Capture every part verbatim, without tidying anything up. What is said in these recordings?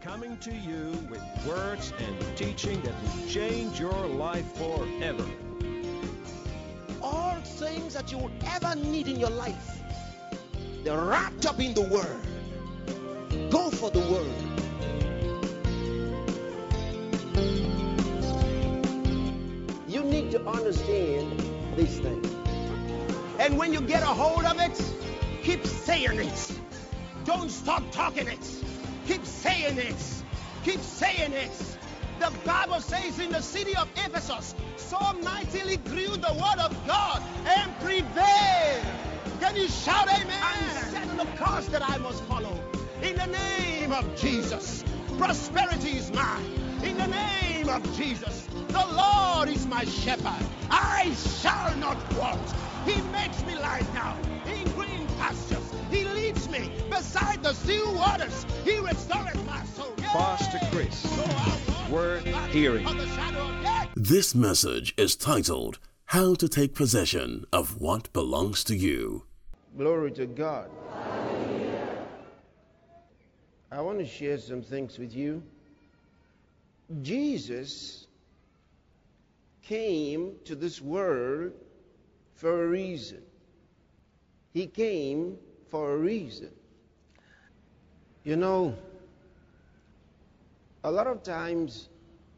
coming to you with words and teaching that will change your life forever. All things that you would ever need in your life, they're wrapped up in the Word. Go for the Word. You need to understand these things. And when you get a hold of it, keep saying it. Don't stop talking it. Keep saying it. Keep saying it. The Bible says in the city of Ephesus, so mightily grew the word of God and prevailed. Can you shout amen? I'm setting the course that I must follow. In the name of Jesus, prosperity is mine. In the name of Jesus, the Lord is my shepherd. I shall not want. He makes me lie down in green pastures. He leads me beside the still waters. He restores my soul. Pastor Chris, Word Hearing. This message is titled, How to Take Possession of What Belongs to You. Glory to God. I want to share some things with you. Jesus came to this world for a reason. He came for a reason. You know, a lot of times,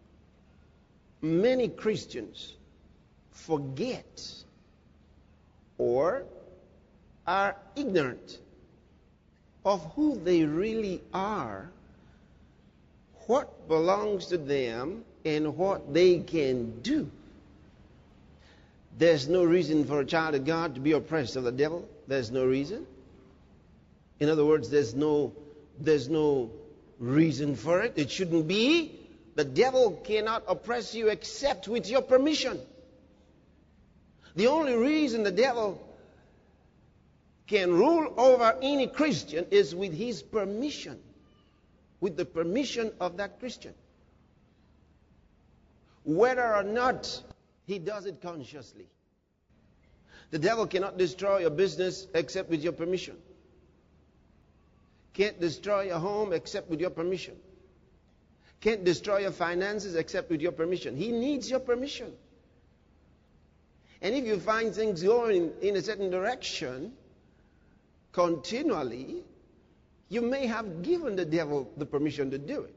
many Christians forget or are ignorant of who they really are, what belongs to them, and what they can do. There's no reason for a child of God to be oppressed of the devil. There's no reason. In other words, there's no, there's no reason for it. It shouldn't be. The devil cannot oppress you except with your permission. The only reason the devil can rule over any Christian is with his permission. With the permission of that Christian. Whether or not he does it consciously. The devil cannot destroy your business except with your permission. Can't destroy your home except with your permission. Can't destroy your finances except with your permission. He needs your permission. And if you find things going in a certain direction continually, you may have given the devil the permission to do it.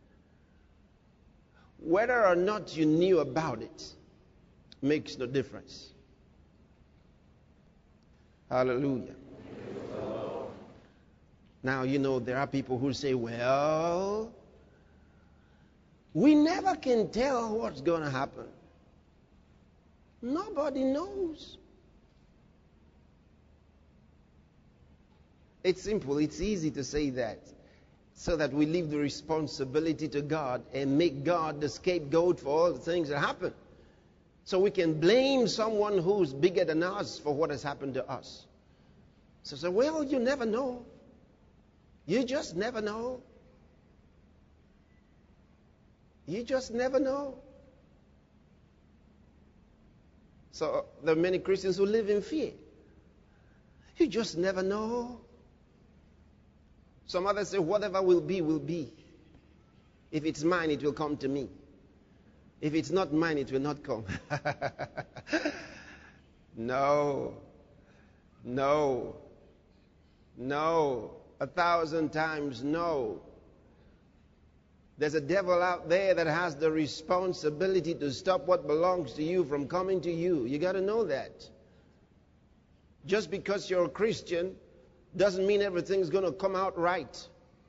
Whether or not you knew about it makes no difference. Hallelujah. Now, you know, there are people who say, well, we never can tell what's going to happen. Nobody knows. It's simple. It's easy to say that, so that we leave the responsibility to God and make God the scapegoat for all the things that happen. So we can blame someone who's bigger than us for what has happened to us. So say, well, you never know. You just never know. You just never know. So there are many Christians who live in fear. You just never know. Some others say, whatever will be, will be. If it's mine, it will come to me. If it's not mine, it will not come. No. No. No. A thousand times no. There's a devil out there that has the responsibility to stop what belongs to you from coming to you. You got to know that. Just because you're a Christian doesn't mean everything's going to come out right.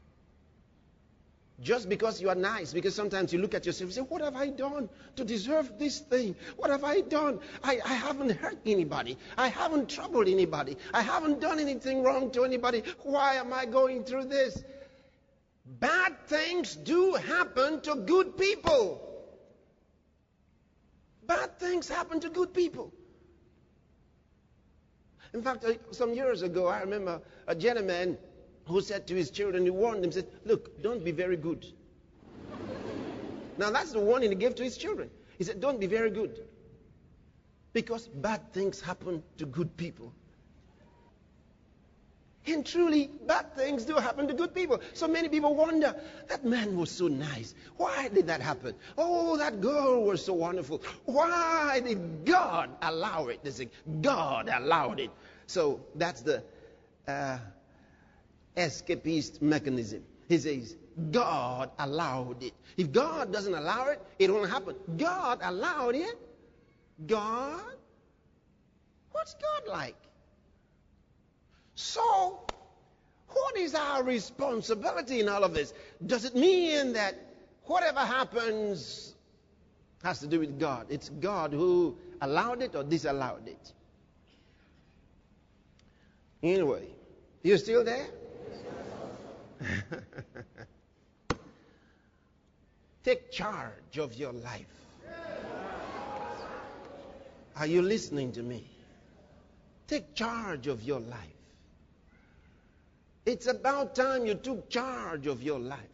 Just because you are nice, because sometimes you look at yourself and say, what have I done to deserve this thing? What have I done? I, I haven't hurt anybody. I haven't troubled anybody. I haven't done anything wrong to anybody. Why am I going through this? Bad things do happen to good people. Bad things happen to good people. In fact, some years ago, I remember a gentleman who said to his children, he warned them, said, look, don't be very good. Now that's the warning he gave to his children. He said, don't be very good. Because bad things happen to good people. And truly, bad things do happen to good people. So many people wonder, that man was so nice. Why did that happen? Oh, that girl was so wonderful. Why did God allow it? They say, God allowed it. So that's the uh, escapist mechanism. He says, God allowed it. If God doesn't allow it, it won't happen. God allowed it? God? What's God like? So, what is our responsibility in all of this? Does it mean that whatever happens has to do with God? It's God who allowed it or disallowed it? Anyway, you still there? Take charge of your life. Are you listening to me? Take charge of your life. It's about time you took charge of your life.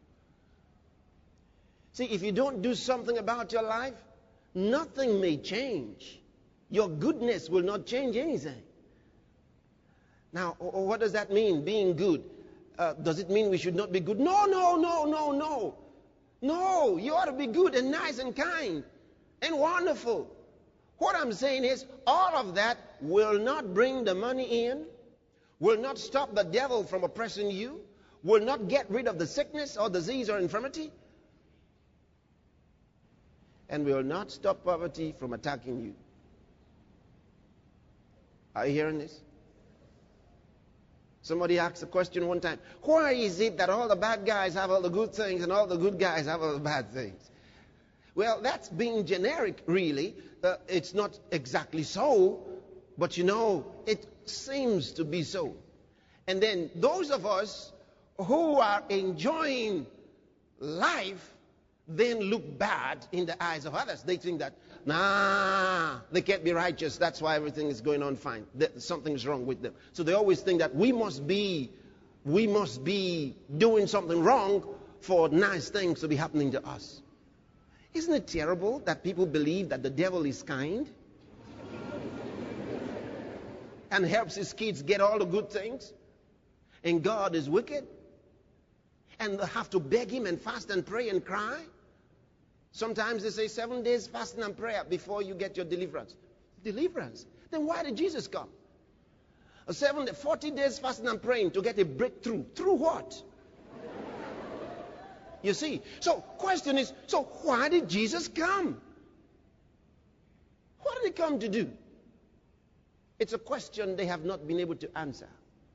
See, if you don't do something about your life, nothing may change. Your goodness will not change anything. Now, what does that mean, being good? Uh, does it mean we should not be good? No, no, no, no, no. No, you ought to be good and nice and kind and wonderful. What I'm saying is, all of that will not bring the money in, will not stop the devil from oppressing you, will not get rid of the sickness or disease or infirmity, and will not stop poverty from attacking you. Are you hearing this? Somebody asked a question one time, why is it that all the bad guys have all the good things and all the good guys have all the bad things? Well, that's being generic, really. Uh, it's not exactly so, but you know, it seems to be so. And then those of us who are enjoying life then look bad in the eyes of others. They think that, nah, they can't be righteous. That's why everything is going on fine. That something's wrong with them. So they always think that we must be, we must be doing something wrong for nice things to be happening to us. Isn't it terrible that people believe that the devil is kind and helps his kids get all the good things, and God is wicked, and they have to beg him and fast and pray and cry? Sometimes they say seven days fasting and prayer before you get your deliverance. Deliverance? Then why did Jesus come? A seven, forty days fasting and praying to get a breakthrough. Through what? You see, so question is, so why did Jesus come? What did he come to do? It's a question they have not been able to answer,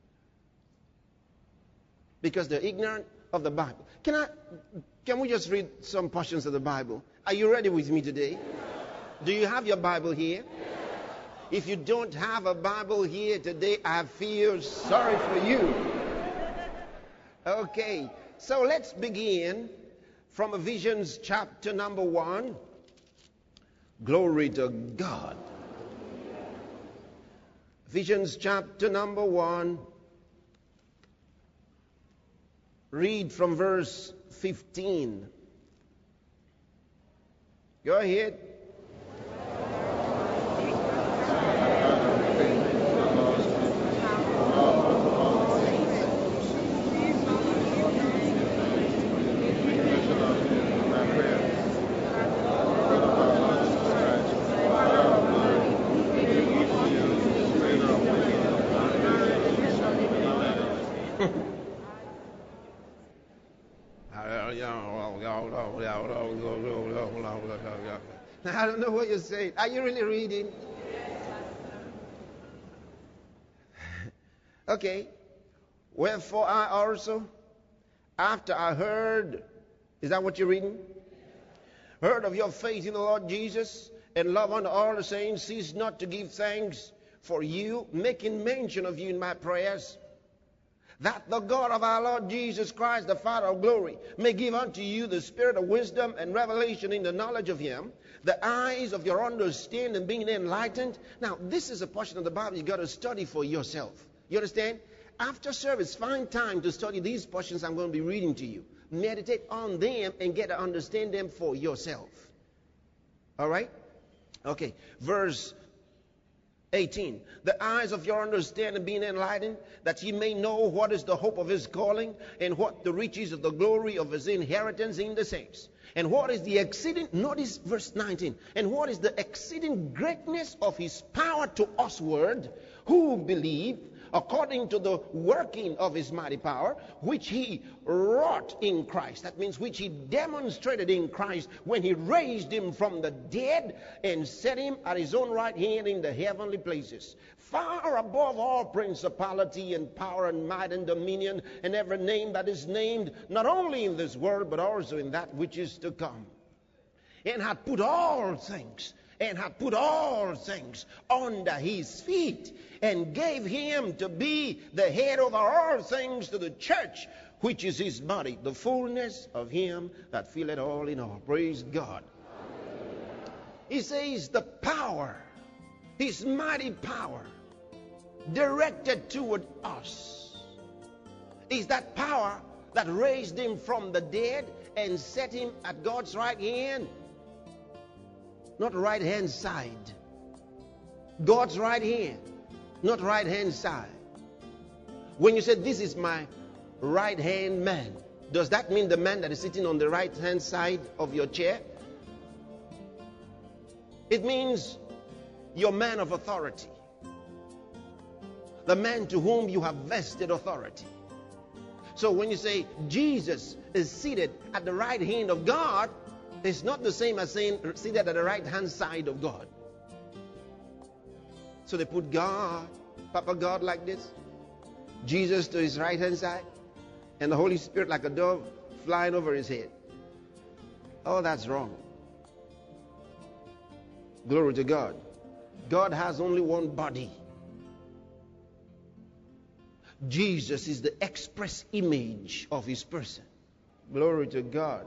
because they're ignorant of the Bible. Can I, can we just read some portions of the Bible? Are you ready with me today? Do you have your Bible here? If you don't have a Bible here today, I feel sorry for you. Okay. So let's begin from Ephesians chapter number one. Glory to God. Ephesians chapter number one. Read from verse fifteen. Go ahead. I don't know what you're saying. Are you really reading? Okay. Wherefore I also, after I heard, is that what you're reading? Heard of your faith in the Lord Jesus and love unto all the saints, cease not to give thanks for you, making mention of you in my prayers, that the God of our Lord Jesus Christ, the Father of glory, may give unto you the spirit of wisdom and revelation in the knowledge of him, the eyes of your understanding being enlightened. Now, this is a portion of the Bible you got to study for yourself. You understand? After service, find time to study these portions I'm going to be reading to you. Meditate on them and get to understand them for yourself. All right? Okay. Verse eighteen. The eyes of your understanding being enlightened, that ye may know what is the hope of his calling, and what the riches of the glory of his inheritance in the saints. And what is the exceeding, notice verse nineteen, and what is the exceeding greatness of his power to usward who believe, according to the working of his mighty power, which he wrought in Christ. That means which he demonstrated in Christ when he raised him from the dead and set him at his own right hand in the heavenly places, far above all principality and power and might and dominion and every name that is named, not only in this world but also in that which is to come. And hath put all things and hath put all things under his feet, and gave him to be the head over all things to the church, which is his body, the fullness of him that filleth all in all. Praise God. He says the power, his mighty power, directed toward us, is that power that raised him from the dead and set him at God's right hand. Not right hand side. God's right hand, not right hand side. When you say this is my right hand man, does that mean the man that is sitting on the right hand side of your chair? It means your man of authority, the man to whom you have vested authority. So when you say Jesus is seated at the right hand of God, it's not the same as saying seated at the right hand side of God. So they put God, Papa God like this, Jesus to his right hand side, and the Holy Spirit like a dove flying over his head. Oh, that's wrong. Glory to God. God has only one body. Jesus is the express image of his person. Glory to God.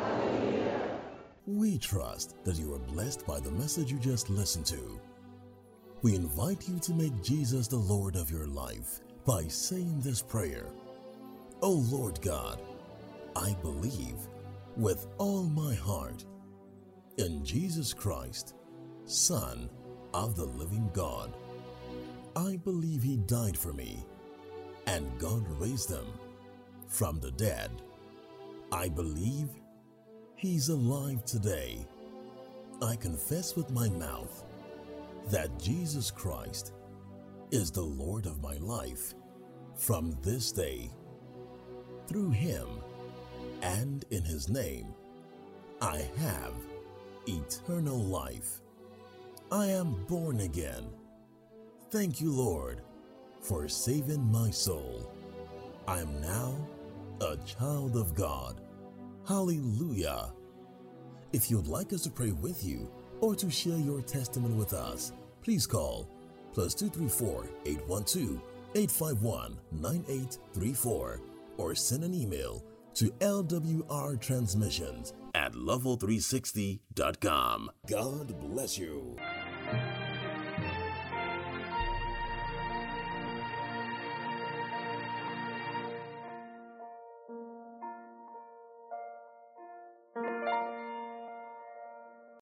We trust that you are blessed by the message you just listened to. We invite you to make Jesus the Lord of your life by saying this prayer. Oh Lord God, I believe with all my heart in Jesus Christ, Son of the living God. I believe he died for me and God raised him from the dead. I believe he's alive today. I confess with my mouth that Jesus Christ is the Lord of my life from this day. Through him and in his name, I have eternal life. I am born again. Thank you, Lord, for saving my soul. I am now a child of God. Hallelujah. If you'd like us to pray with you or to share your testimony with us, please call plus two three four, eight one two, eight five one, nine eight three four or send an email to L W R transmissions at level three sixty dot com. God bless you.